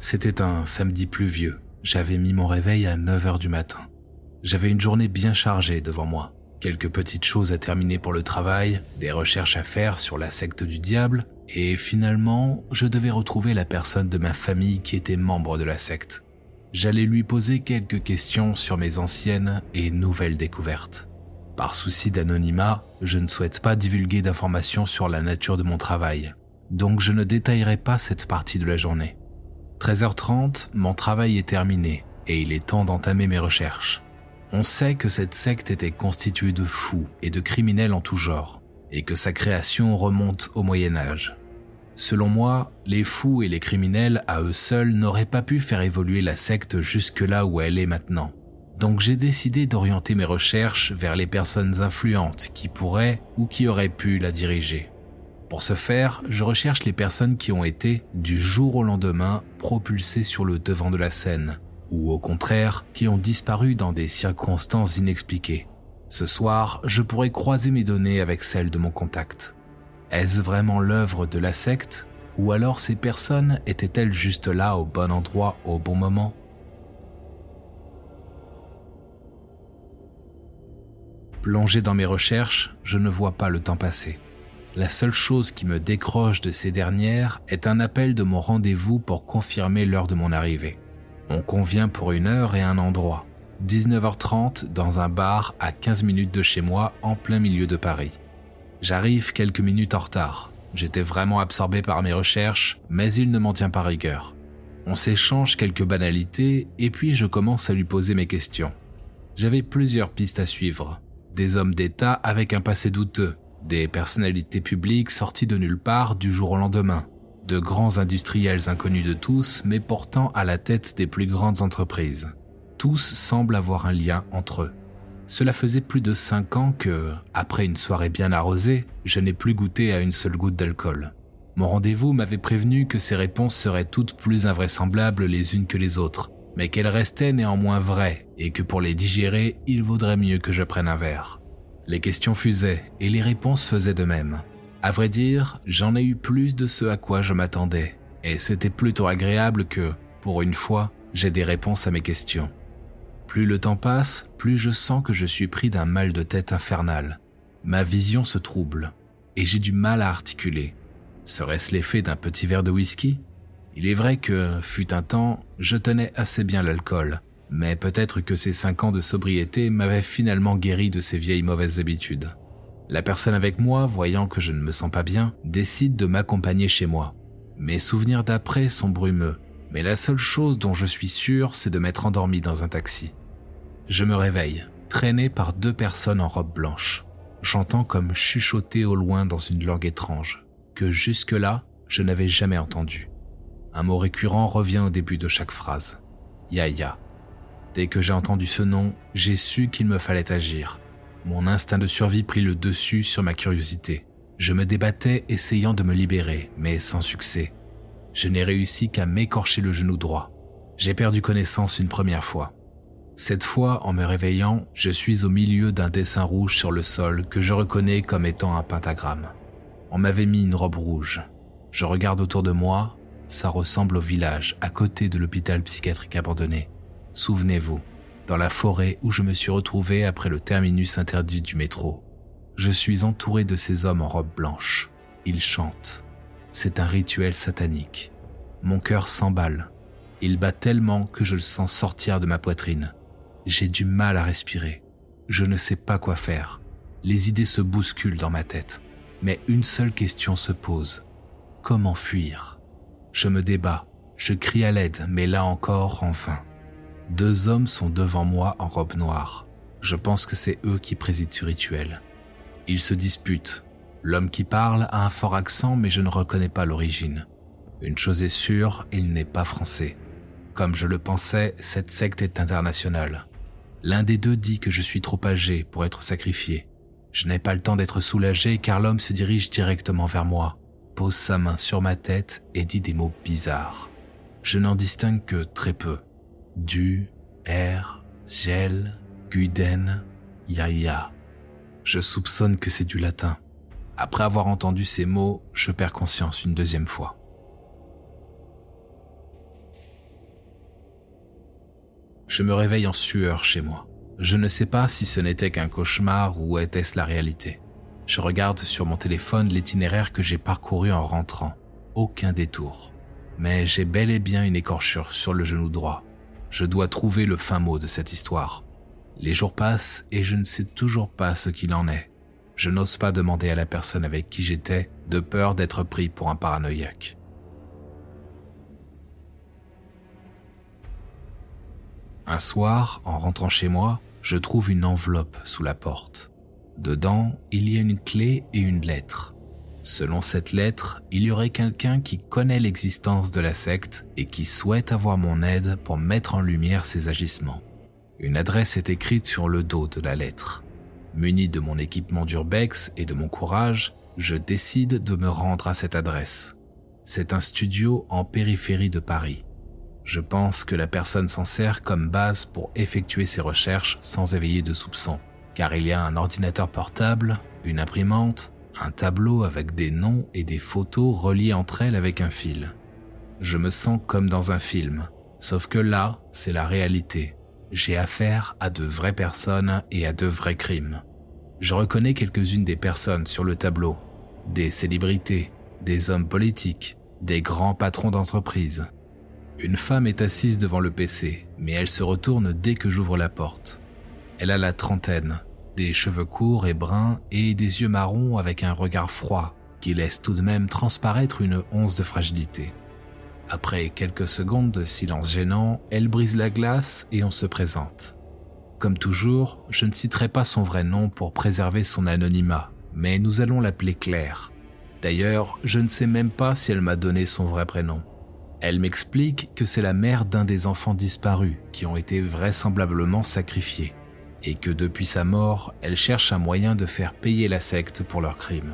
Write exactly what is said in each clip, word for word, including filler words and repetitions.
C'était un samedi pluvieux. J'avais mis mon réveil à neuf heures du matin. J'avais une journée bien chargée devant moi. Quelques petites choses à terminer pour le travail, des recherches à faire sur la secte du diable, et finalement, je devais retrouver la personne de ma famille qui était membre de la secte. J'allais lui poser quelques questions sur mes anciennes et nouvelles découvertes. Par souci d'anonymat, je ne souhaite pas divulguer d'informations sur la nature de mon travail, donc je ne détaillerai pas cette partie de la journée. treize heures trente, mon travail est terminé et il est temps d'entamer mes recherches. On sait que cette secte était constituée de fous et de criminels en tout genre, et que sa création remonte au Moyen-Âge. Selon moi, les fous et les criminels à eux seuls n'auraient pas pu faire évoluer la secte jusque là où elle est maintenant. Donc j'ai décidé d'orienter mes recherches vers les personnes influentes qui pourraient ou qui auraient pu la diriger. Pour ce faire, je recherche les personnes qui ont été, du jour au lendemain, propulsées sur le devant de la scène, ou au contraire, qui ont disparu dans des circonstances inexpliquées. Ce soir, je pourrais croiser mes données avec celles de mon contact. Est-ce vraiment l'œuvre de la secte, ou alors ces personnes étaient-elles juste là au bon endroit au bon moment ? Plongé dans mes recherches, je ne vois pas le temps passer. La seule chose qui me décroche de ces dernières est un appel de mon rendez-vous pour confirmer l'heure de mon arrivée. On convient pour une heure et un endroit, dix-neuf heures trente dans un bar à quinze minutes de chez moi en plein milieu de Paris. J'arrive quelques minutes en retard. J'étais vraiment absorbé par mes recherches, mais il ne m'en tient pas rigueur. On s'échange quelques banalités et puis je commence à lui poser mes questions. J'avais plusieurs pistes à suivre. Des hommes d'État avec un passé douteux, des personnalités publiques sorties de nulle part du jour au lendemain, de grands industriels inconnus de tous mais portant à la tête des plus grandes entreprises. Tous semblent avoir un lien entre eux. Cela faisait plus de cinq ans que, après une soirée bien arrosée, je n'ai plus goûté à une seule goutte d'alcool. Mon rendez-vous m'avait prévenu que ces réponses seraient toutes plus invraisemblables les unes que les autres, mais qu'elles restaient néanmoins vraies et que pour les digérer, il vaudrait mieux que je prenne un verre. Les questions fusaient et les réponses faisaient de même. À vrai dire, j'en ai eu plus de ce à quoi je m'attendais, et c'était plutôt agréable que, pour une fois, j'ai des réponses à mes questions. Plus le temps passe, plus je sens que je suis pris d'un mal de tête infernal. Ma vision se trouble, et j'ai du mal à articuler. Serait-ce l'effet d'un petit verre de whisky ? Il est vrai que, fut un temps, je tenais assez bien l'alcool, mais peut-être que ces cinq ans de sobriété m'avaient finalement guéri de ces vieilles mauvaises habitudes. La personne avec moi, voyant que je ne me sens pas bien, décide de m'accompagner chez moi. Mes souvenirs d'après sont brumeux, mais la seule chose dont je suis sûr, c'est de m'être endormi dans un taxi. Je me réveille, traîné par deux personnes en robe blanche. J'entends comme chuchoter au loin dans une langue étrange, que jusque-là, je n'avais jamais entendu. Un mot récurrent revient au début de chaque phrase. Yaya. Dès que j'ai entendu ce nom, j'ai su qu'il me fallait agir. Mon instinct de survie prit le dessus sur ma curiosité. Je me débattais essayant de me libérer, mais sans succès. Je n'ai réussi qu'à m'écorcher le genou droit. J'ai perdu connaissance une première fois. Cette fois, en me réveillant, je suis au milieu d'un dessin rouge sur le sol que je reconnais comme étant un pentagramme. On m'avait mis une robe rouge. Je regarde autour de moi, ça ressemble au village, à côté de l'hôpital psychiatrique abandonné. Souvenez-vous, dans la forêt où je me suis retrouvé après le terminus interdit du métro. Je suis entouré de ces hommes en robe blanche. Ils chantent. C'est un rituel satanique. Mon cœur s'emballe. Il bat tellement que je le sens sortir de ma poitrine. J'ai du mal à respirer. Je ne sais pas quoi faire. Les idées se bousculent dans ma tête. Mais une seule question se pose. Comment fuir ? Je me débat. Je crie à l'aide, mais là encore, en vain. Deux hommes sont devant moi en robe noire. Je pense que c'est eux qui président ce rituel. Ils se disputent. L'homme qui parle a un fort accent, mais je ne reconnais pas l'origine. Une chose est sûre, il n'est pas français. Comme je le pensais, cette secte est internationale. L'un des deux dit que je suis trop âgé pour être sacrifié. Je n'ai pas le temps d'être soulagé car l'homme se dirige directement vers moi, pose sa main sur ma tête et dit des mots bizarres. Je n'en distingue que très peu. Du, er, gel, guden, yaya. Je soupçonne que c'est du latin. Après avoir entendu ces mots, je perds conscience une deuxième fois. Je me réveille en sueur chez moi. Je ne sais pas si ce n'était qu'un cauchemar ou était-ce la réalité. Je regarde sur mon téléphone l'itinéraire que j'ai parcouru en rentrant. Aucun détour. Mais j'ai bel et bien une écorchure sur le genou droit. Je dois trouver le fin mot de cette histoire. Les jours passent et je ne sais toujours pas ce qu'il en est. Je n'ose pas demander à la personne avec qui j'étais, de peur d'être pris pour un paranoïaque. Un soir, en rentrant chez moi, je trouve une enveloppe sous la porte. Dedans, il y a une clé et une lettre. Selon cette lettre, il y aurait quelqu'un qui connaît l'existence de la secte et qui souhaite avoir mon aide pour mettre en lumière ses agissements. Une adresse est écrite sur le dos de la lettre. Muni de mon équipement d'urbex et de mon courage, je décide de me rendre à cette adresse. C'est un studio en périphérie de Paris. Je pense que la personne s'en sert comme base pour effectuer ses recherches sans éveiller de soupçons, car il y a un ordinateur portable, une imprimante, un tableau avec des noms et des photos reliées entre elles avec un fil. Je me sens comme dans un film, sauf que là, c'est la réalité. J'ai affaire à de vraies personnes et à de vrais crimes. Je reconnais quelques-unes des personnes sur le tableau, des célébrités, des hommes politiques, des grands patrons d'entreprise. Une femme est assise devant le P C, mais elle se retourne dès que j'ouvre la porte. Elle a la trentaine, des cheveux courts et bruns et des yeux marrons avec un regard froid qui laisse tout de même transparaître une once de fragilité. Après quelques secondes de silence gênant, elle brise la glace et on se présente. Comme toujours, je ne citerai pas son vrai nom pour préserver son anonymat, mais nous allons l'appeler Claire. D'ailleurs, je ne sais même pas si elle m'a donné son vrai prénom. Elle m'explique que c'est la mère d'un des enfants disparus qui ont été vraisemblablement sacrifiés et que depuis sa mort, elle cherche un moyen de faire payer la secte pour leurs crimes.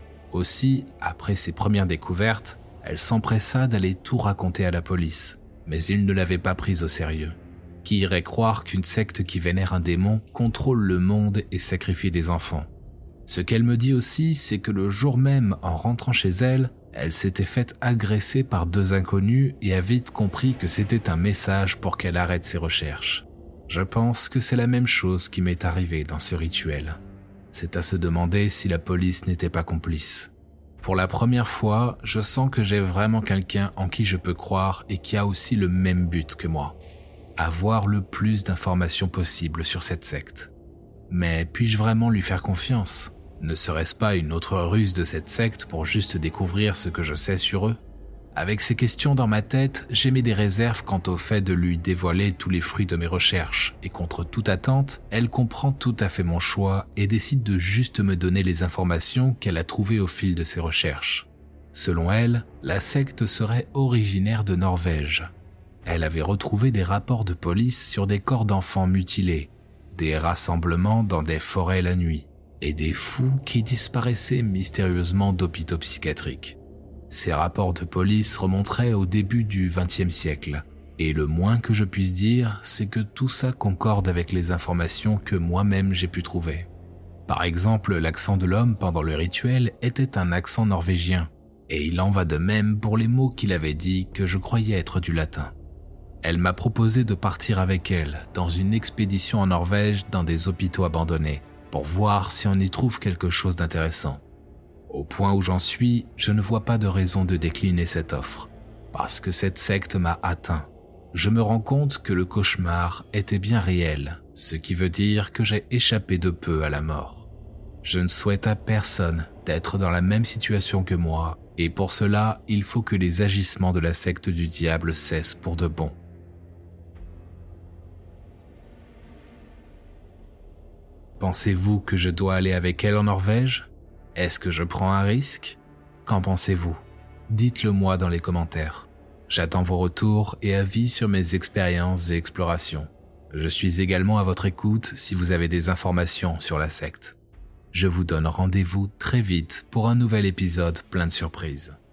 Aussi, après ses premières découvertes, elle s'empressa d'aller tout raconter à la police, mais ils ne l'avaient pas prise au sérieux. Qui irait croire qu'une secte qui vénère un démon contrôle le monde et sacrifie des enfants? Ce qu'elle me dit aussi, c'est que le jour même, en rentrant chez elle, elle s'était faite agresser par deux inconnus et a vite compris que c'était un message pour qu'elle arrête ses recherches. Je pense que c'est la même chose qui m'est arrivée dans ce rituel. C'est à se demander si la police n'était pas complice. Pour la première fois, je sens que j'ai vraiment quelqu'un en qui je peux croire et qui a aussi le même but que moi. Avoir le plus d'informations possible sur cette secte. Mais puis-je vraiment lui faire confiance ? Ne serait-ce pas une autre ruse de cette secte pour juste découvrir ce que je sais sur eux ? Avec ces questions dans ma tête, j'émets des réserves quant au fait de lui dévoiler tous les fruits de mes recherches, et contre toute attente, elle comprend tout à fait mon choix et décide de juste me donner les informations qu'elle a trouvées au fil de ses recherches. Selon elle, la secte serait originaire de Norvège. Elle avait retrouvé des rapports de police sur des corps d'enfants mutilés, des rassemblements dans des forêts la nuit, et des fous qui disparaissaient mystérieusement d'hôpitaux psychiatriques. Ces rapports de police remonteraient au début du vingtième siècle, et le moins que je puisse dire, c'est que tout ça concorde avec les informations que moi-même j'ai pu trouver. Par exemple, l'accent de l'homme pendant le rituel était un accent norvégien, et il en va de même pour les mots qu'il avait dit que je croyais être du latin. Elle m'a proposé de partir avec elle dans une expédition en Norvège dans des hôpitaux abandonnés, pour voir si on y trouve quelque chose d'intéressant. Au point où j'en suis, je ne vois pas de raison de décliner cette offre, parce que cette secte m'a atteint. Je me rends compte que le cauchemar était bien réel, ce qui veut dire que j'ai échappé de peu à la mort. Je ne souhaite à personne d'être dans la même situation que moi, et pour cela, il faut que les agissements de la secte du diable cessent pour de bon. Pensez-vous que je dois aller avec elle en Norvège ? Est-ce que je prends un risque ? Qu'en pensez-vous ? Dites-le moi dans les commentaires. J'attends vos retours et avis sur mes expériences et explorations. Je suis également à votre écoute si vous avez des informations sur la secte. Je vous donne rendez-vous très vite pour un nouvel épisode plein de surprises.